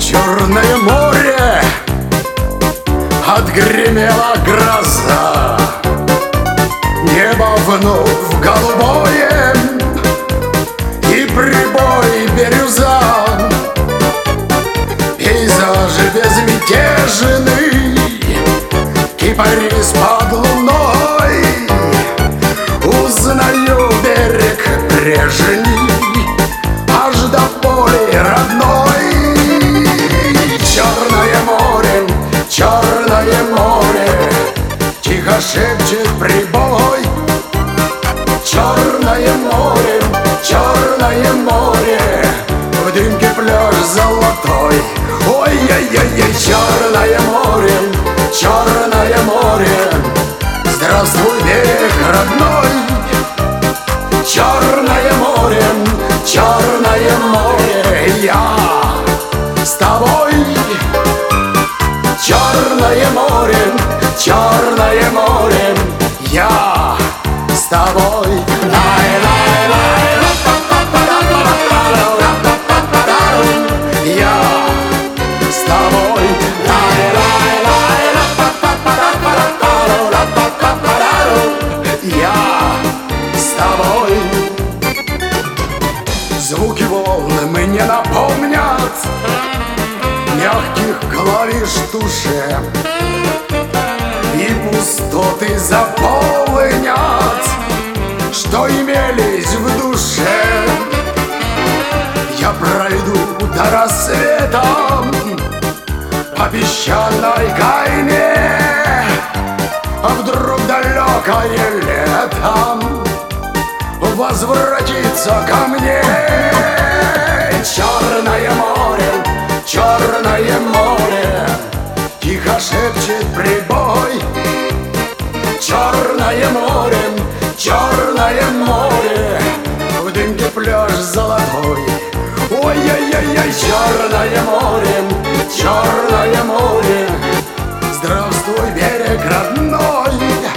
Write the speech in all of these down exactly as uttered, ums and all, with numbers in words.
Черное море, отгремела гроза, небо вновь голубое и прибой бирюза. Пейзажи безмятежный, кипарис под луной. Узнаю берег прежний, аж до поля родной. Черное море, черное море, тихо шепчет прибой. Черное море, черное море, в дымке пляж золотой. Ой-ой-ой, черное море, черное море, здравствуй, берег родной. Черное море, черное море, я с тобой. Черное море, черное море, я с тобой. Я с тобой. Я с тобой. Звуки волн мне напомнят мягких клавиш в душе, и пустоты заполнят, что имелись в душе. Я пройду до рассвета по песчаной гайне, а вдруг далекое летом возвратится ко мне. Черное море, черное море, тихо шепчет прибой. Черное море, черное море, в дымке пляж золотой. Ой-ой-ой, черное море, черное море, здравствуй, берег родной.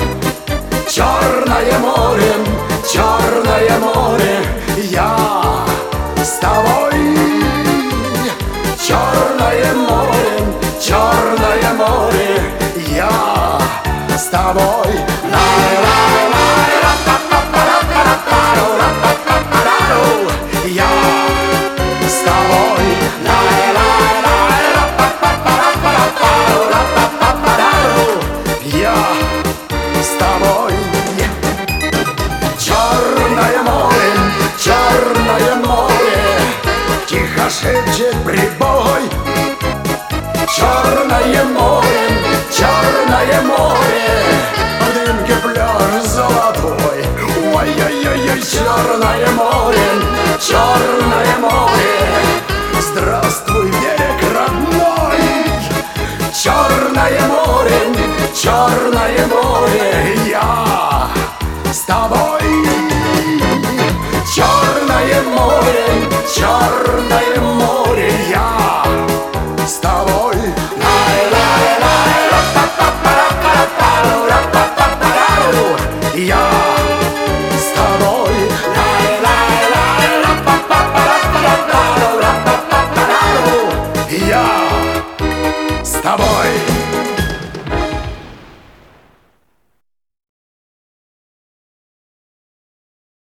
Черное море, черное море, я с тобой. Черное море, черное море, я с тобой. Я с тобой. Я с тобой. Черное море, черное море, тихо шепчет прибой. Черное море, черное море, в дымке пляж золотой. Ой-ой-ой, черное море, черное море, здравствуй, берег родной. Черное море, черное море, я с тобой. Черное море, черное море, я с тобой. Я с тобой. Я с тобой.